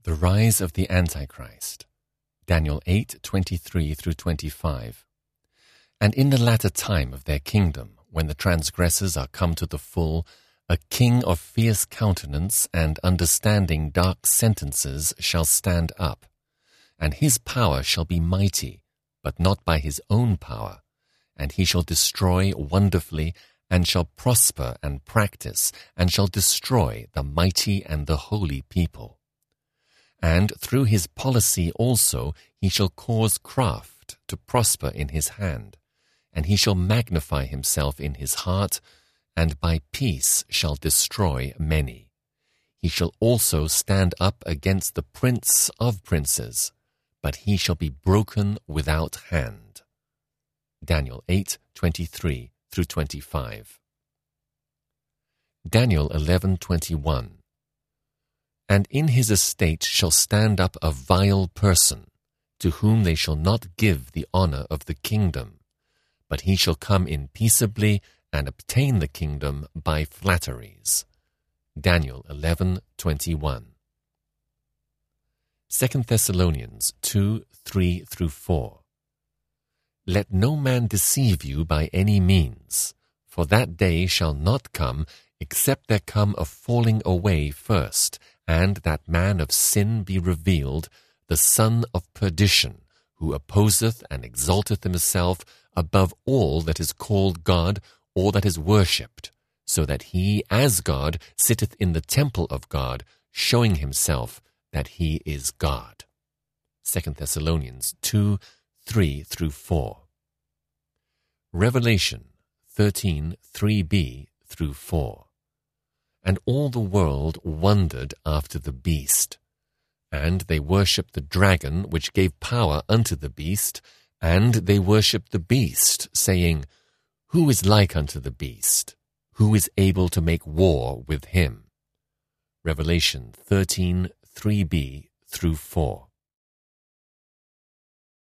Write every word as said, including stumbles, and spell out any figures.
The rise of the Antichrist. Daniel eight, twenty-three through twenty-five. And in the latter time of their kingdom, when the transgressors are come to the full, a king of fierce countenance and understanding dark sentences shall stand up. And his power shall be mighty, but not by his own power. And he shall destroy wonderfully, and shall prosper and practice, and shall destroy the mighty and the holy people. And through his policy also he shall cause craft to prosper in his hand, and he shall magnify himself in his heart, and by peace shall destroy many. He shall also stand up against the prince of princes, but he shall be broken without hand. Daniel eight, twenty-three through twenty-five. Daniel eleven, twenty-one. And in his estate shall stand up a vile person, to whom they shall not give the honor of the kingdom, but he shall come in peaceably and obtain the kingdom by flatteries. Daniel eleven, twenty-one. Second Thessalonians two, three through four. Let no man deceive you by any means, for that day shall not come, except there come a falling away first, and that man of sin be revealed, the son of perdition, who opposeth and exalteth himself above all that is called God or that is worshipped, so that he as God sitteth in the temple of God, showing himself that he is God. Second Thessalonians two, three through four. Revelation thirteen, three b through four. And all the world wondered after the beast. And they worshipped the dragon which gave power unto the beast, and they worshipped the beast, saying, Who is like unto the beast? Who is able to make war with him? Revelation thirteen, three b through four.